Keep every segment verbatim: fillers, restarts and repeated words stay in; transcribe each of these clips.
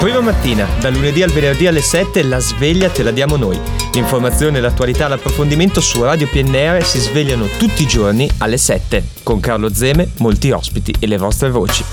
Prima mattina, dal lunedì al venerdì alle sette, la sveglia te la diamo noi. L'informazione, l'attualità, l'approfondimento su Radio P N R si svegliano tutti i giorni alle sette. Con Carlo Zeme, molti ospiti e le vostre voci.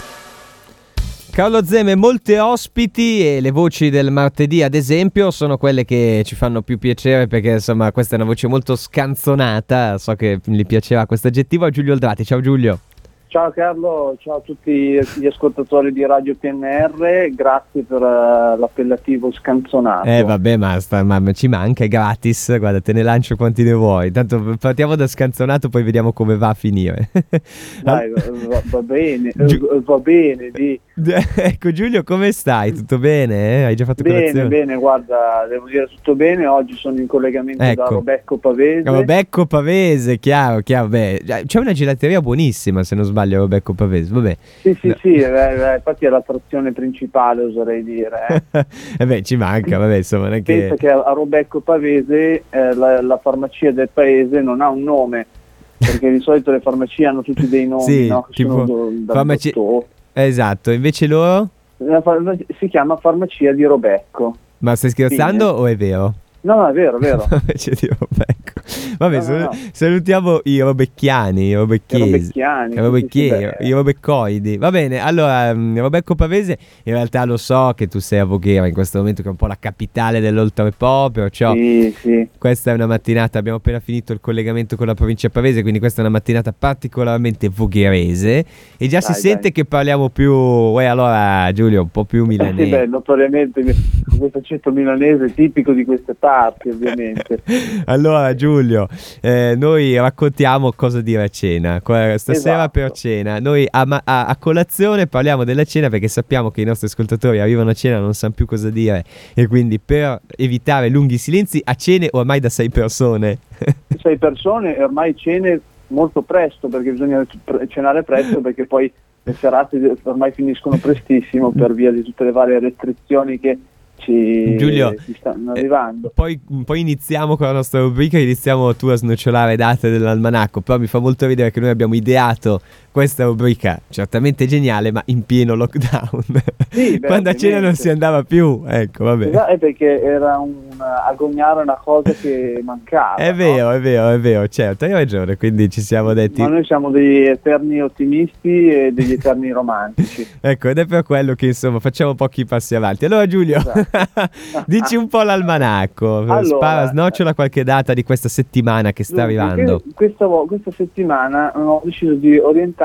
Carlo Zeme, molti ospiti e le voci del martedì, ad esempio, sono quelle che ci fanno più piacere perché, insomma, questa è una voce molto scanzonata. So che gli piaceva questo aggettivo. Giulio Oldrati, ciao Giulio. Ciao Carlo, ciao a tutti gli ascoltatori di Radio P N R, grazie per uh, l'appellativo scanzonato. Eh vabbè, ma, sta, ma ci manca, è gratis, guarda, te ne lancio quanti ne vuoi. Tanto partiamo da scanzonato, poi vediamo come va a finire. Dai, va, va bene, Gi- va bene. Di... Ecco Giulio, come stai? Tutto bene? Eh? Hai già fatto bene, colazione? Bene, guarda, devo dire tutto bene. Oggi sono in collegamento ecco. da Robecco Pavese. Robecco Pavese, chiaro, chiaro. Beh, c'è una gelateria buonissima, se non sbaglio. Robecco Pavese, vabbè. Sì, sì, no. sì, eh, eh, infatti è l'attrazione principale, oserei dire. Eh, eh beh, ci manca, vabbè, insomma. Non è Pensa che... che a Robecco Pavese eh, la, la farmacia del paese non ha un nome, perché di solito le farmacie hanno tutti dei nomi, sì, no? Che tipo sono do, farmaci... Esatto, invece loro? La farmacia, si chiama farmacia di Robecco. Ma stai scherzando Fine. O è vero? No, no, è vero, è vero. Invece di Robecco. Vabbè, no, no, no. salutiamo i robecchiani, i robecchiesi, i robecchieri, i robeccoidi. Va bene, allora, Robecco Pavese, in realtà lo so che tu sei a Voghera in questo momento, che è un po' la capitale dell'Oltrepo, perciò sì, sì. questa è una mattinata, abbiamo appena finito il collegamento con la provincia Pavese, quindi questa è una mattinata particolarmente vogherese e già dai, si sente dai. Che parliamo più, uè, allora Giulio, un po' più milanese. Sì, beh, notoriamente con questo accento milanese tipico di queste parti, ovviamente. Allora Giulio, eh, noi raccontiamo cosa dire a cena. Stasera esatto. Per cena, noi a, a, a colazione parliamo della cena perché sappiamo che i nostri ascoltatori arrivano a cena e non sanno più cosa dire e quindi per evitare lunghi silenzi a cene ormai da sei persone. Sei persone e ormai cene molto presto perché bisogna cenare presto perché poi le serate ormai finiscono prestissimo per via di tutte le varie restrizioni che Ci, Giulio, ci stanno arrivando. Eh, poi, poi iniziamo con la nostra rubrica, iniziamo tu a snocciolare date dell'almanacco, però mi fa molto ridere che noi abbiamo ideato questa rubrica certamente geniale ma in pieno lockdown, sì, beh, quando a cena non si andava più, ecco vabbè. Esatto, è perché era un agognare una cosa che mancava. È vero, no? è vero, è vero, certo, hai ragione, quindi ci siamo detti. Ma noi siamo degli eterni ottimisti e degli eterni romantici. Ecco, ed è per quello che insomma facciamo pochi passi avanti. Allora Giulio, esatto. Dici un po' l'almanacco, allora, spara, snocciola qualche data di questa settimana che sta arrivando. Questa, questa settimana ho deciso di orientarmi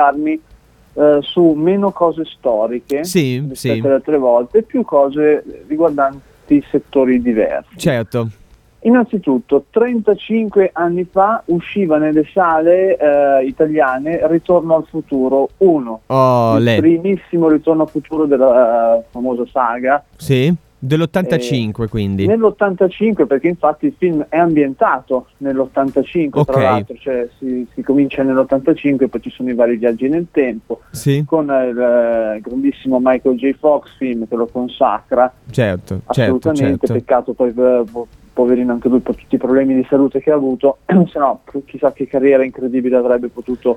uh, su meno cose storiche sì, rispetto sì. alle altre volte, più cose riguardanti settori diversi. Certo. Innanzitutto, trentacinque anni fa usciva nelle sale uh, italiane Ritorno al futuro uno, oh, il le... primissimo Ritorno al futuro della uh, famosa saga. Sì. Dell'ottantacinque, eh, quindi nell'ottantacinque, perché infatti il film è ambientato nell'ottantacinque, okay. Tra l'altro, cioè si, si comincia nell'ottantacinque, poi ci sono i vari viaggi nel tempo, sì. Con il, il grandissimo Michael J. Fox film che lo consacra, certo, assolutamente, certo, certo. Peccato poi poverino anche lui per tutti i problemi di salute che ha avuto, se no chissà che carriera incredibile avrebbe potuto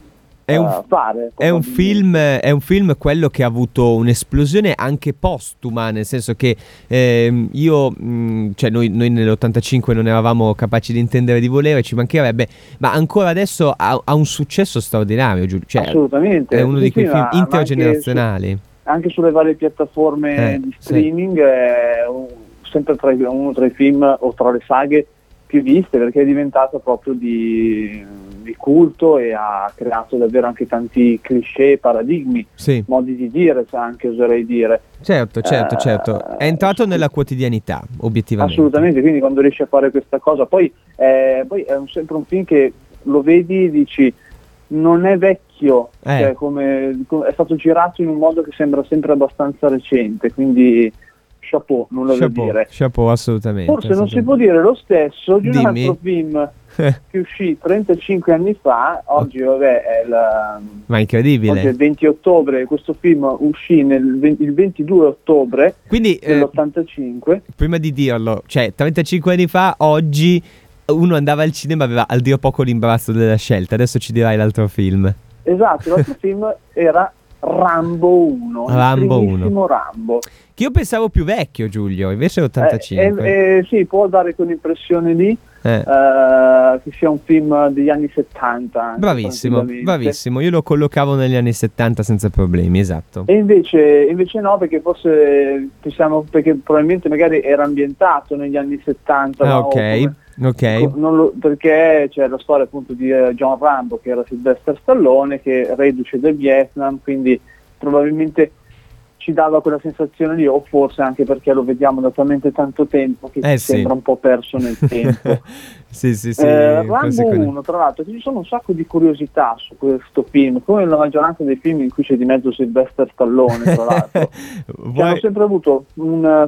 È un, fare, è, un film, è un film quello che ha avuto un'esplosione anche postuma, nel senso che eh, io mh, cioè noi, noi nell'ottantacinque non eravamo capaci di intendere di volere, ci mancherebbe, ma ancora adesso ha, ha un successo straordinario, cioè, assolutamente, è uno sì, di quei sì, film intergenerazionali anche, su, anche sulle varie piattaforme eh, di streaming, sì. È un, sempre tra, uno tra i film o tra le saghe più viste, perché è diventato proprio di, di culto e ha creato davvero anche tanti cliché, paradigmi, sì. Modi di dire, anche oserei dire. Certo, certo, eh, certo. È entrato assolut- nella quotidianità, obiettivamente. Assolutamente, quindi quando riesci a fare questa cosa, poi, eh, poi è un, sempre un film che lo vedi e dici non è vecchio, eh. cioè come, come, è stato girato in un modo che sembra sempre abbastanza recente, quindi chapeau, non lo chapeau, devo dire. Chapeau, assolutamente. Forse assolutamente. non si può dire lo stesso di un Dimmi. altro film che uscì trentacinque anni fa, oggi vabbè è la... Ma incredibile. Oggi è il venti ottobre, questo film uscì nel venti, il ventidue ottobre Quindi, dell'ottantacinque. Eh, prima di dirlo, cioè trentacinque anni fa, oggi uno andava al cinema e aveva al dir poco l'imbarazzo della scelta, adesso ci dirai l'altro film. Esatto, l'altro film era Rambo uno, Rambo il primissimo uno. Rambo. Che io pensavo più vecchio, Giulio, invece è ottantacinque. Eh, eh, eh, sì, può dare quell'impressione lì, Eh. eh, che sia un film degli anni settanta. Anche, Bravissimo, tranquillamente. bravissimo. Io lo collocavo negli anni settanta senza problemi, esatto. E invece, invece no, perché forse pensiamo, perché probabilmente magari era ambientato negli anni settanta. Ah, no? ok, Come, ok. co- non lo- perché c'è la storia appunto di eh, John Rambo, che era Sylvester Stallone, che reduce del Vietnam, quindi probabilmente ci dava quella sensazione lì, o forse anche perché lo vediamo da talmente tanto tempo che Eh, ci sì. sembra un po' perso nel tempo. Sì, sì, sì. Eh, forse Rambo quello. uno, tra l'altro, ci sono un sacco di curiosità su questo film, come la maggioranza dei film in cui c'è di mezzo Sylvester Stallone, tra l'altro. Che Vuoi- hanno sempre avuto un,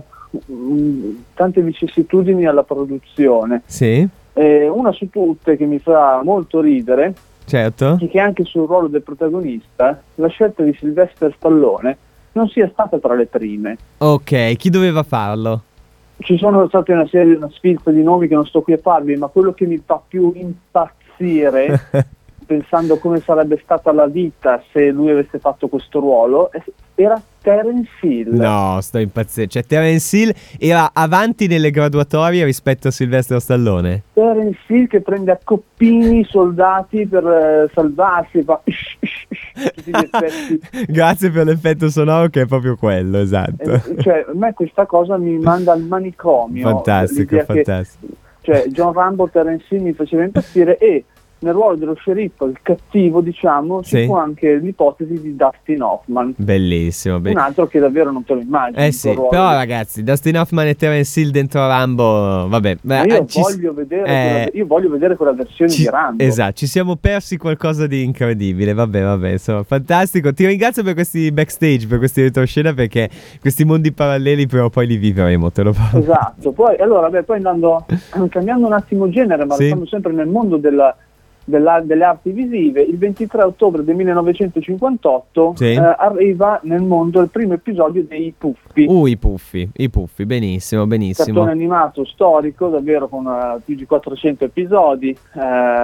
un- tante vicissitudini alla produzione. Sì, Eh, una su tutte che mi fa molto ridere certo. è che anche sul ruolo del protagonista la scelta di Sylvester Stallone non sia stata tra le prime. Ok, chi doveva farlo? Ci sono state una serie, una sfilza di nomi che non sto qui a farvi, ma quello che mi fa più impazzire, pensando come sarebbe stata la vita se lui avesse fatto questo ruolo, è- era Terence Hill. No, sto impazzendo. Cioè, Terence Hill era avanti nelle graduatorie rispetto a Sylvester Stallone. Terence Hill che prende a coppini i soldati per eh, salvarsi, fa tutti gli effetti. Grazie per l'effetto sonoro che è proprio quello, esatto. Eh, cioè, a me questa cosa mi manda al manicomio. Fantastico, l'idea che- fantastico. cioè, John Rambo, Terence Hill mi faceva impazzire, e nel ruolo dello sceriffo, il cattivo, diciamo, ci Sì. fu anche l'ipotesi di Dustin Hoffman, Bellissimo, un bellissimo. altro che davvero non te lo immagini. Eh in sì, quel ruolo però lì. ragazzi, Dustin Hoffman e Terence Hill dentro Rambo, vabbè. Ma beh, io, ci- voglio vedere eh, quella, io voglio vedere quella versione ci- di Rambo. Esatto, ci siamo persi qualcosa di incredibile, vabbè, vabbè, insomma, fantastico. Ti ringrazio per questi backstage, per questi retroscena, perché questi mondi paralleli prima o poi li vivremo, te lo prometto. Esatto, poi, allora, beh, poi andando, cambiando un attimo genere, ma Sì. restando sempre nel mondo della, della- delle arti visive, il ventitré ottobre del millenovecentocinquantotto Sì. eh, arriva nel mondo il primo episodio dei Puffi, Uh, i puffi, i puffi, benissimo, benissimo. cartone animato storico, davvero con eh, più di quattrocento episodi, eh,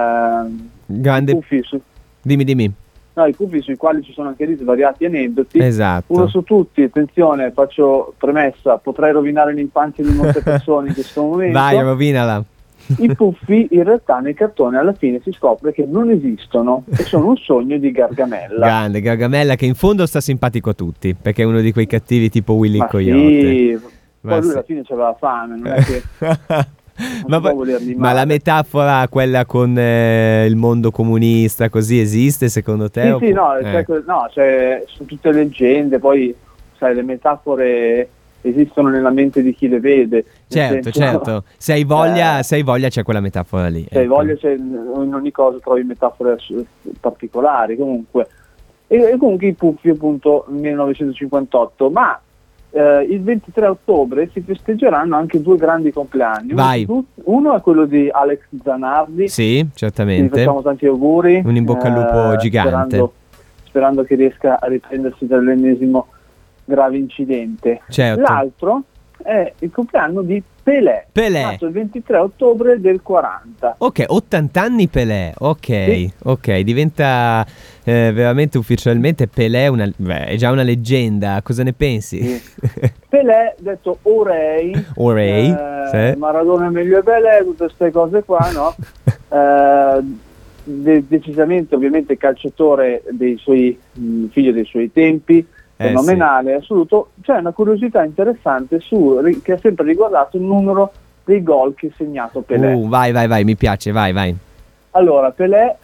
i Grande, Puffi, su- dimmi, dimmi. no, i Puffi sui quali ci sono anche lì svariati aneddoti. Esatto. Uno su tutti, attenzione, faccio premessa, potrei rovinare l'infanzia di molte persone in questo momento. Vai, rovinala. I Puffi in realtà nel cartone alla fine si scopre che non esistono e sono un sogno di Gargamella. Grande, Gargamella, che in fondo sta simpatico a tutti, perché è uno di quei cattivi tipo Willy Ma il Coyote. sì, Ma poi lui sì. alla fine c'aveva fame, non è che non ma, si può poi- volerli ma male. la metafora, quella con eh, il mondo comunista, così esiste secondo te? Sì, Oppu- sì, no, eh. cioè, que- no, cioè, sono tutte leggende, poi sai, le metafore esistono nella mente di chi le vede. nel Certo, senso, certo. Se hai voglia, eh, se hai voglia c'è quella metafora lì. Se hai ecco. voglia, c'è- in ogni cosa trovi metafore ass- particolari comunque. E, e comunque i Puffi appunto nel millenovecentocinquantotto, ma eh, il ventitré ottobre si festeggeranno anche due grandi compleanni. Uno Vai. su tut- Uno è quello di Alex Zanardi, Sì, gli certamente. facciamo tanti auguri. Un in bocca al lupo gigante. Sperando, sperando che riesca a riprendersi dall'ennesimo grave incidente. Certo. L'altro è il compleanno di Pelé, Pelé. nato il ventitré ottobre del quaranta. Ok, ottanta anni Pelé, ok, Sì. ok, diventa eh, veramente ufficialmente Pelé una, beh, è già una leggenda, cosa ne pensi? Sì. Pelé, detto Orei, Orei, eh, sì. Maradona è meglio di Pelé, tutte queste cose qua, no? Eh, de- decisamente ovviamente calciatore dei suoi mh, figlio dei suoi tempi, Eh, fenomenale, assoluto. C'è una curiosità interessante su, ri- che ha sempre riguardato il numero dei gol che ha segnato Pelé. Uh, vai, vai, vai, mi piace, vai, vai. Allora, Pelé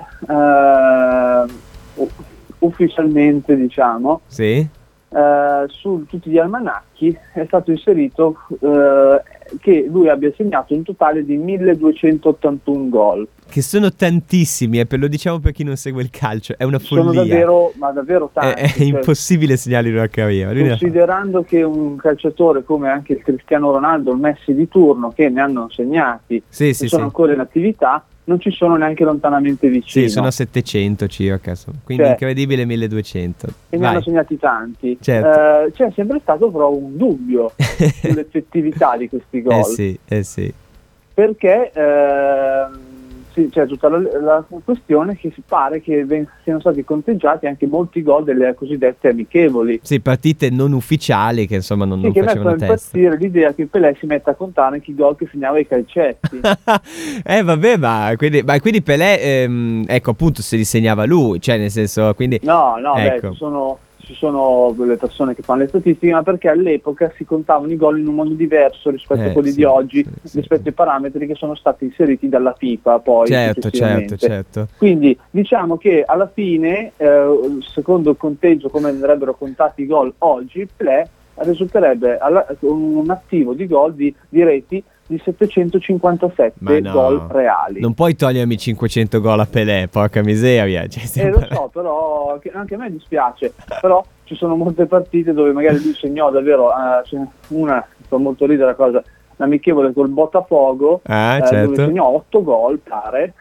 eh, u- ufficialmente, diciamo, Sì? eh, su tutti gli almanacchi è stato inserito eh, che lui abbia segnato un totale di milleduecentottantuno gol. Che sono tantissimi, e per lo diciamo per chi non segue il calcio, è una follia. Sono davvero, ma davvero È, tanti. è cioè, impossibile segnarli in una carriera. Lui ne ha fatti. considerando che un calciatore come anche il Cristiano Ronaldo, il Messi di turno, che ne hanno segnati, Sì, che sì, sono sì. ancora in attività, non ci sono neanche lontanamente vicino. Sì, sono a settecento circa, insomma. Quindi Cioè, incredibile milleduecento. e ne Vai. hanno segnati tanti. Certo. Eh, c'è sempre stato però un dubbio sull'effettività di questi gol. Eh sì, eh sì. Perché ehm, sì, c'è tutta la, la questione che si pare che ven- siano stati conteggiati anche molti gol delle cosiddette amichevoli. Sì, partite non ufficiali che insomma non, Sì, non che facevano mettono testa. impazzire l'idea che Pelé si metta a contare anche i gol che segnava i calcetti. eh vabbè, ma quindi, ma quindi Pelé, ehm, ecco appunto se li segnava lui, cioè nel senso, quindi... No, no, ecco. beh, ci sono, ci sono le persone che fanno le statistiche, ma perché all'epoca si contavano i gol in un modo diverso rispetto Eh, a quelli sì, di oggi, sì, sì. rispetto ai parametri che sono stati inseriti dalla FIFA poi Certo, successivamente. certo, certo. Quindi diciamo che alla fine, eh, secondo il conteggio come andrebbero contati i gol oggi, Pelé risulterebbe alla, un attivo di gol di, di reti di settecentocinquantasette no, gol reali. Non puoi togliermi cinquecento gol a Pelé, porca miseria. Cioè, Eh, sempre... lo so, però anche, anche a me dispiace, però ci sono molte partite dove magari lui segnò davvero, eh, una fa molto ridere la cosa, l'amichevole col Botafogo, Ah, eh, certo. dove segnò otto gol, pare,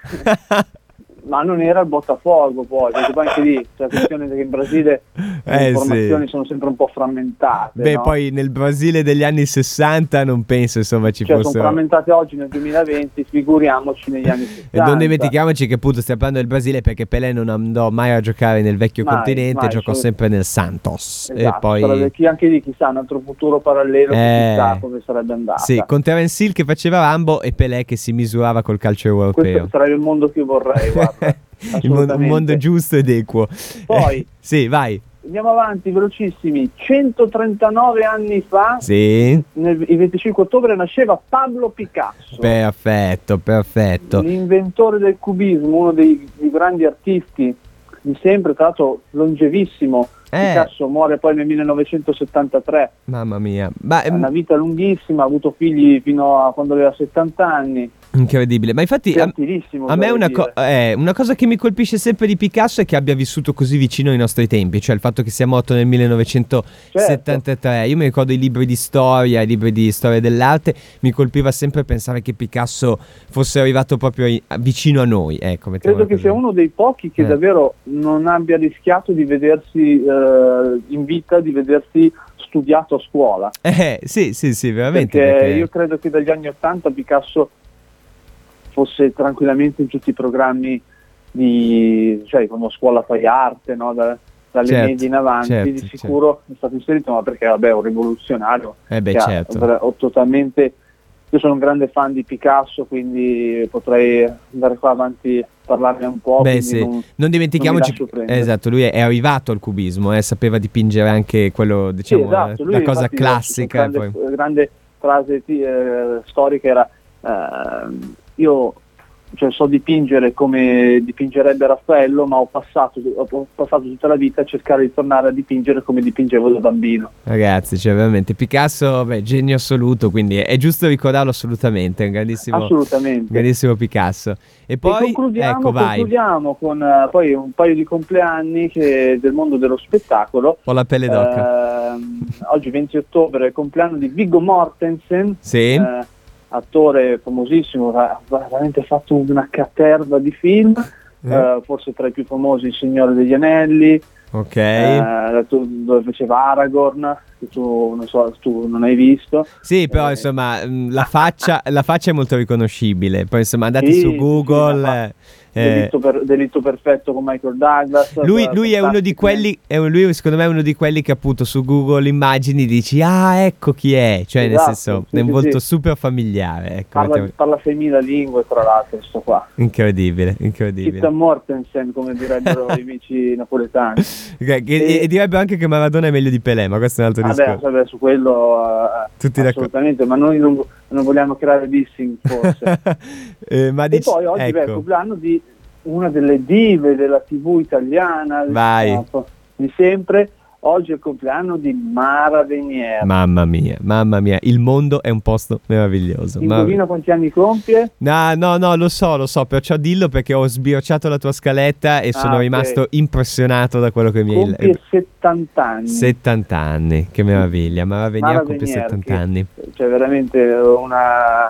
ma non era il Botafogo poi, perché poi anche lì c'è la questione che in Brasile le Eh, informazioni sì. sono sempre un po' frammentate. Beh, no? poi nel Brasile degli anni sessanta non penso insomma ci Cioè sono fossero... frammentate oggi nel duemilaventi, figuriamoci negli anni sessanta. E non dimentichiamoci che appunto stiamo parlando del Brasile perché Pelé non andò mai a giocare nel vecchio Mai, continente, mai, giocò solo- sempre nel Santos. Esatto, E poi... sarebbe- chi, anche lì chissà, un altro futuro parallelo, Eh, chissà come sarebbe andata. Sì, con Terence Hill che faceva Rambo e Pelé che si misurava col calcio Questo europeo. sarebbe il mondo che vorrei, guarda. Il mondo, un mondo assolutamente. giusto ed equo. Poi- Eh, sì, vai. Andiamo avanti, velocissimi. centotrentanove anni fa, Sì, nel, il venticinque ottobre, nasceva Pablo Picasso, perfetto, perfetto. l'inventore del cubismo, uno dei, dei grandi artisti di sempre, tra l'altro longevissimo. Eh. Picasso muore poi nel millenovecentosettantatré, Mamma mia, ma ha ehm, una vita lunghissima, ha avuto figli fino a quando aveva settanta anni, incredibile. Ma infatti a, fertilissimo. a me vorrei una, co- dire. eh, una cosa che mi colpisce sempre di Picasso è che abbia vissuto così vicino ai nostri tempi, cioè il fatto che sia morto nel millenovecentosettantatré. Certo. Io mi ricordo i libri di storia, i libri di storia dell'arte, mi colpiva sempre pensare che Picasso fosse arrivato proprio i- vicino a noi, ecco, mettiamola Credo che così. sia uno dei pochi che Eh. davvero non abbia rischiato di vedersi eh, in vita, di vedersi studiato a scuola. Eh, sì, sì, sì, veramente. Perché, perché- io credo che dagli anni Ottanta Picasso fosse tranquillamente in tutti i programmi di, cioè quando scuola fai arte, no? Da- dalle Certo, medie in avanti, certo, di sicuro è stato inserito, ma perché vabbè è un rivoluzionario. Eh beh, che ha- certo. ho totalmente, io sono un grande fan di Picasso, quindi potrei andare qua avanti a parlarne un po'. Beh, quindi sì. non- Non dimentichiamoci, non mi lascio prendere. esatto, lui è, è arrivato al cubismo, eh, sapeva dipingere anche quello, Sì, diciamo, esatto, eh, lui la cosa infatti, classica. la e grande, poi... grande frase ti- eh, storica era ehm, io cioè, so dipingere come dipingerebbe Raffaello, ma ho passato, ho passato tutta la vita a cercare di tornare a dipingere come dipingevo da bambino. Ragazzi, cioè veramente Picasso, beh, genio assoluto, quindi è, è giusto ricordarlo assolutamente, un grandissimo, Assolutamente. grandissimo Picasso. E poi, e concludiamo, ecco, vai, concludiamo con eh, poi un paio di compleanni che- del mondo dello spettacolo. ho la pelle d'oca. Ehm, oggi venti ottobre è il compleanno di Viggo Mortensen, Sì, eh, attore famosissimo, ha veramente fatto una caterva di film, Eh. eh, forse tra i più famosi Il Signore degli Anelli, ok. eh, tu- dove faceva Aragorn, che tu non so, tu non hai visto. Sì, però Eh, insomma mh, la faccia, la faccia è molto riconoscibile. Poi insomma andate Sì, su sì, Google. sì, eh, Delitto, per- Delitto perfetto con Michael Douglas. lui, eh, lui è uno di fantastici. quelli, è un- lui secondo me è uno di quelli che appunto su Google immagini dici ah ecco chi è, cioè nel Esatto, senso sì, è un sì, volto sì. super familiare, ecco, Parla, mettiamo- parla seimila lingue, tra l'altro, sto qua. incredibile, incredibile. Chitta Mortensen, come direbbero gli amici napoletani. Che- che- E- e direbbe anche che Maradona è meglio di Pelé, ma questo è un altro Vabbè, discorso. vabbè, su quello eh, Tutti d'accordo. assolutamente, ma noi non, non vogliamo creare dissing forse. Eh, ma E dici, poi oggi beh, è il ecco, compleanno di una delle dive della tivù italiana Vai. eh, di sempre. Oggi è il compleanno di Mara Venier. mamma mia, mamma mia, il mondo è un posto meraviglioso. mamma- Indovina quanti anni compie? No, no, no, lo so, lo so, perciò dillo perché ho sbirciato la tua scaletta e sono Ah, ok. rimasto impressionato da quello che mi hai Compie settanta anni. settanta anni, che meraviglia, Mara Venier Mara compie Venier, settanta che- anni. Cioè veramente una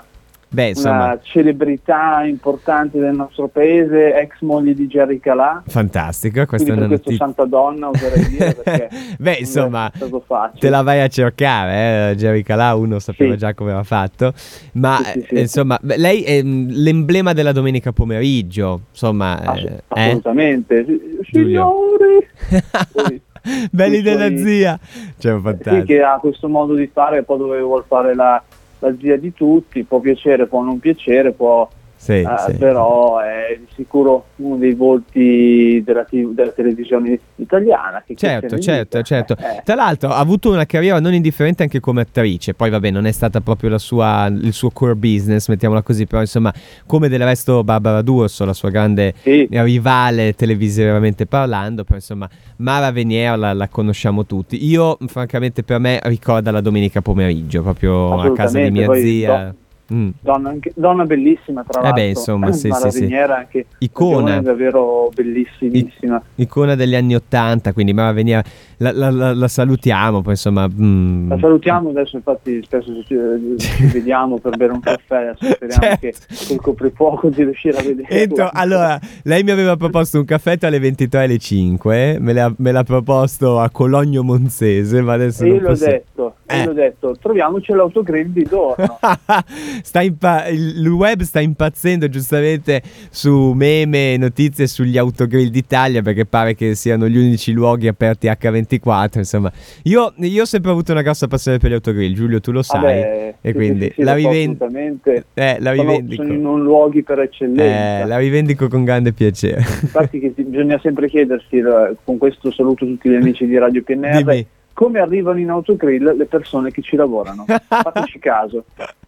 Beh, insomma, una celebrità importante del nostro paese, ex moglie di Jerry Calà. Fantastico, questa Quindi è una per questo notizia. santa donna oserei dire, perché beh, non insomma, è stato facile. te la vai a cercare, eh? Jerry Calà uno sapeva Sì. già come aveva fatto, ma Sì, sì, sì. eh, insomma, beh, lei è mm, l'emblema della domenica pomeriggio, insomma, Ass- eh, assolutamente. Giulio. Signori, belli i della suoi- zia, cioè sì, fantastico. che ha questo modo di fare, poi dove vuol fare la, la zia di tutti, può piacere, può non piacere, può Sì, eh, sì. però è di sicuro uno dei volti della, tiv- della televisione italiana. Che Certo, che se ne certo, dica. certo. Eh, Tra l'altro ha avuto una carriera non indifferente anche come attrice, poi vabbè non è stata proprio la sua, il suo core business, mettiamola così, però insomma come del resto Barbara D'Urso, la sua grande sì, rivale televisivamente parlando, però insomma Mara Venier la, la conosciamo tutti. Io francamente per me ricorda la domenica pomeriggio, proprio a casa di assolutamente, mia poi zia. Mm. donna, anche- donna bellissima, tra Eh l'altro. beh, insomma, sì, Mara sì, sì. Veniera, anche Icona. una giovane davvero bellissimissima. Icona degli anni Ottanta, quindi Mara Venier la, la- la- la salutiamo, poi insomma... mm. La salutiamo adesso, infatti spesso ci, ci vediamo per bere un caffè, adesso speriamo Certo. che col coprifuoco di riuscire a vedere. Entro, allora, lei mi aveva proposto un caffè tra le ventitré e le cinque, me l'ha, me l'ha proposto a Cologno Monzese, ma adesso E non io l'ho posso... detto, e Eh. l'ho detto, troviamoci l'autogrill di Dorno. sta impa- il il web sta impazzendo giustamente su meme e notizie sugli autogrill d'Italia, perché pare che siano gli unici luoghi aperti acca ventiquattro. Insomma, io, io ho sempre avuto una grossa passione per gli autogrill, Giulio, tu lo sai. Vabbè, e sì, quindi sì, sì, la, lo so riven- assolutamente. eh, la Sono, rivendico. sono in un luoghi per eccellenza. Eh, la rivendico con grande piacere. Infatti che si- bisogna sempre chiedersi, eh, con questo saluto tutti gli amici di Radio P N R, Dimmi. come arrivano in autogrill le persone che ci lavorano. Fateci caso.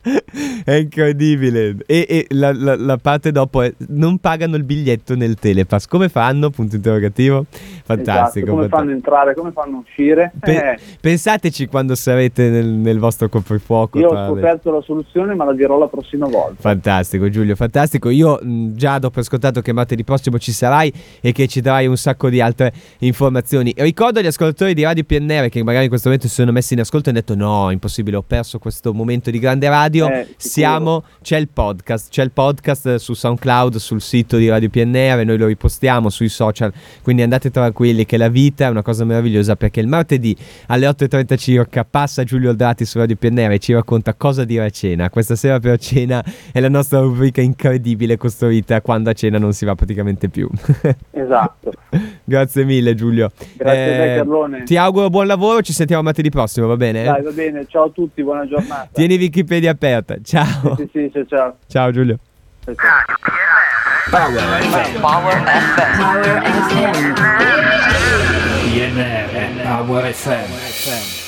È incredibile. E, e la, la- la parte dopo è: non pagano il biglietto nel Telepass. Come fanno? Punto interrogativo. Fantastico. Esatto, come fantastico. fanno entrare, come fanno uscire. Pe- Eh, pensateci quando sarete nel, nel vostro coprifuoco. io ho tra le- scoperto la soluzione, ma la dirò la prossima volta. Fantastico Giulio, fantastico. Io mh, già do per scontato che martedì prossimo ci sarai e che ci darai un sacco di altre informazioni. Ricordo agli ascoltatori di Radio P N R che magari in questo momento si sono messi in ascolto e hanno detto: no, impossibile, ho perso questo momento di grande radio. Eh, sicuro. Siamo, c'è il podcast, c'è il podcast su SoundCloud, sul sito di Radio P N R, noi lo ripostiamo sui social, quindi andate tranquilli che la vita è una cosa meravigliosa, perché il martedì alle otto e trenta circa passa Giulio Aldrati su Radio P N R e ci racconta cosa dire a cena. Questa sera per cena è la nostra rubrica incredibile costruita quando a cena non si va praticamente più. Esatto. Grazie mille Giulio. Grazie a te, Carlone. Ti auguro buon lavoro, ci sentiamo martedì prossimo, va bene? Dai, va bene, ciao a tutti, buona giornata. Tieni Wikipedia aperta, ciao. Sì, sì, ciao, ciao. Ciao Giulio. Ciao, ciao. Power F M. Power F M. P N R Power F M.